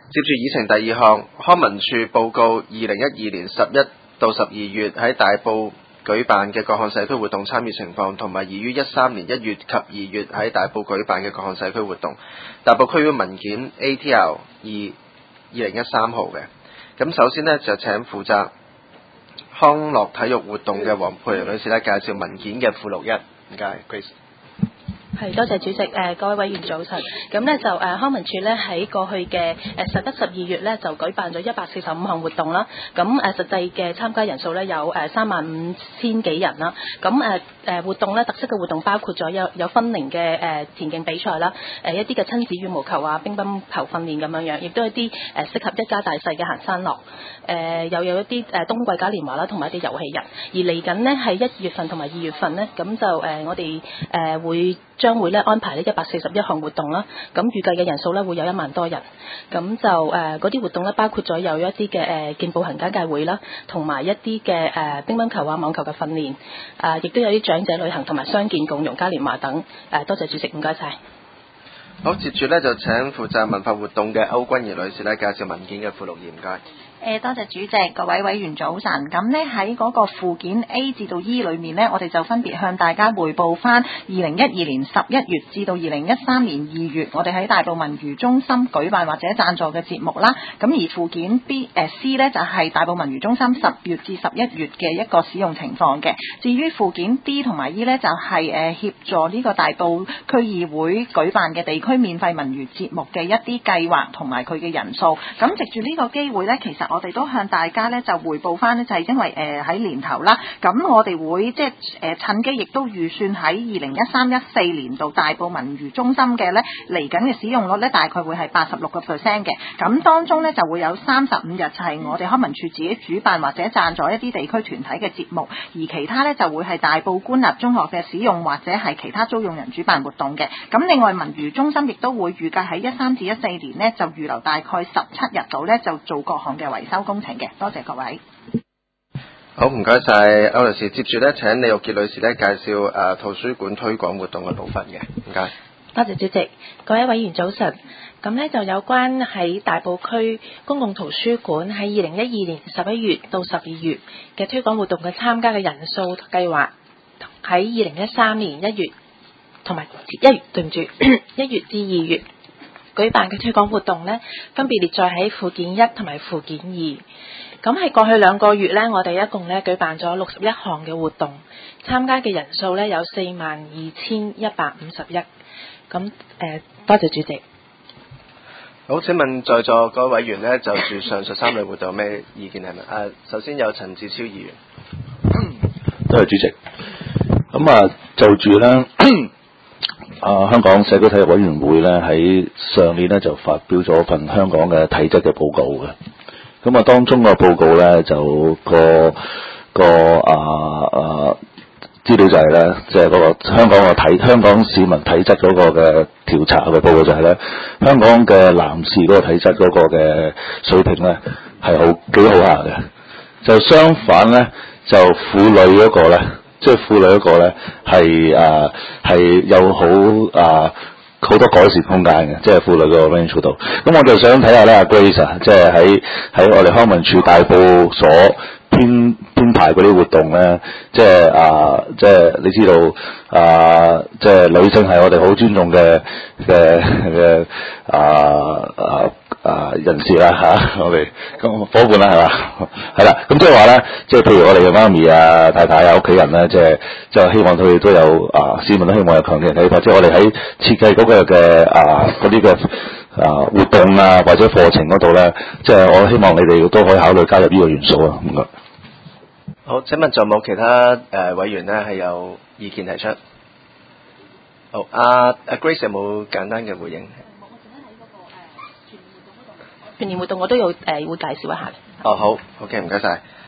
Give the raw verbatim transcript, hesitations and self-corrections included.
接住議程第二項，康文署報告二零一二年十一到十二月喺大埔舉辦嘅各項社區活動參與情況，同埋宜於一三年一月及二月喺大埔舉辦嘅各項社區活動。大埔區議會文件 A T L 二二零一三號嘅。咁首先呢，就請負責康樂體育活動嘅黃佩玲女士咧介紹文件嘅附錄一。唔該 ，Grace。 係，多謝主席。誒、呃、各位委員早晨。咁呢就誒、呃、康文署呢喺過去嘅誒十一、十二月呢就舉辦咗一百四十五項活動啦。咁誒、呃、實際嘅參加人數呢有誒三萬五千幾人啦。咁誒誒活動呢特色嘅活動包括咗有有分齡嘅誒田徑比賽啦，誒、呃、一啲嘅親子羽毛球啊、乒乓球訓練咁樣樣，亦都有一啲誒、呃、適合一家大細嘅行山樂。誒、呃、又有一啲誒、呃、冬季嘉年華啦，同埋一啲遊戲日。而嚟緊呢係一月份同埋二月份呢，咁就誒、呃、我哋誒、呃、會將會咧安排呢一百四十一項活動啦，咁預計嘅人數咧會有一萬多人，咁就誒嗰啲活動咧包括咗有一啲嘅誒健步行簡介會啦，同埋一啲嘅誒乒乓球啊、網球嘅訓練，誒亦都有啲長者旅行同埋傷健共融嘉年華等。誒多謝主席，唔該晒。 好，接住咧就請負責文化活動嘅歐君怡女士咧介紹文件嘅附錄二，唔該。 誒多謝主席，各位委員早晨。咁呢喺嗰個附件 A 至到 E 裏面呢，我哋就分別向大家匯報翻二零一二年十一月至到二零一三年二月，我哋喺大埔文娛中心舉辦或者贊助嘅節目啦。咁而附件 B 誒、呃、C 呢，就係、是、大埔文娛中心十月至十一月嘅一個使用情況嘅。至於附件 D 同埋 E 呢，就係、是、誒、呃、協助呢個大埔區議會舉辦嘅地區免費文娛節目嘅一啲計劃同埋佢嘅人數。咁藉住呢個機會呢，其實我哋都向大家咧就匯報翻呢，就係、是、因為誒喺、呃、年頭啦，咁我哋會即係誒趁機亦都預算喺二零一三一四年度大埔文娛中心嘅咧嚟緊嘅使用率咧大概會係八十六個 percent 嘅，咁當中咧就會有三十五日就係我哋康文署自己主辦或者贊助一啲地區團體嘅節目，而其他咧就會係大埔官立中學嘅使用或者係其他租用人主辦活動嘅。咁另外文娛中心亦都會預計喺一三至一四年呢，就預留大概十七日度咧就做各項嘅維修工程嘅。多謝各位。 好，唔該晒歐女士。接住咧請李玉潔女士咧介紹誒、呃、圖書館推廣活動嘅部分嘅，唔該。 多謝主席，各位委員早晨。咁呢就有關喺大埔區公共圖書館喺二零一二年十一月到十二月嘅推廣活動嘅參加嘅人數計劃，喺二零一三年一月同埋一月對唔住一月至二月舉辦嘅推廣活動呢，分別列載喺附件一同埋附件二。咁係過去兩個月呢，我哋一共呢舉辦咗六十一項嘅活動，參加嘅人數呢有四萬二千一百五十一。咁誒，多謝主席。 好，請問在座各位委員呢，就住上述三類活動有咩意見係咪？誒、啊，首先有陳志超議員。 多謝主席。咁啊，就住呢。啊！香港社區體育委員會咧喺上年咧就發表咗份香港嘅體質嘅報告嘅，咁啊當中個報告咧就個個啊啊資料就係咧，即係嗰個香港個體香港市民體質嗰個嘅調查嘅報告就係咧，香港嘅男士嗰個體質嗰個嘅水平咧係好幾好下嘅，就相反咧就婦女嗰個咧。即係婦女嗰個咧係啊係有好啊好多改善空間嘅，即係婦女嗰個 range 度。咁我就想睇下咧，阿 Grace 啊，即係喺喺我哋康文署大埔所編編排嗰啲活動咧，即係啊即係你知道啊，即係女性係我哋好尊重嘅嘅嘅啊啊。啊人士啦嚇、啊，我哋咁伙伴啦係嘛，係啦，咁即係話咧，即係譬如我哋嘅媽咪啊、太太啊、屋企人咧，即係即係希望佢哋都有啊，市民都希望有強健嘅體魄，即係我哋喺設計嗰個嘅啊嗰啲嘅啊活動啊或者課程嗰度咧，即係我希望你哋都可以考慮加入呢個元素啊。唔該。 好，請問仲有冇其他誒、呃、委員咧係有意見提出？好，阿、啊、阿 Grace 有冇簡單嘅回應？ 全年活動我都有誒、呃、會介紹一下。 哦，好 ，OK，唔該晒。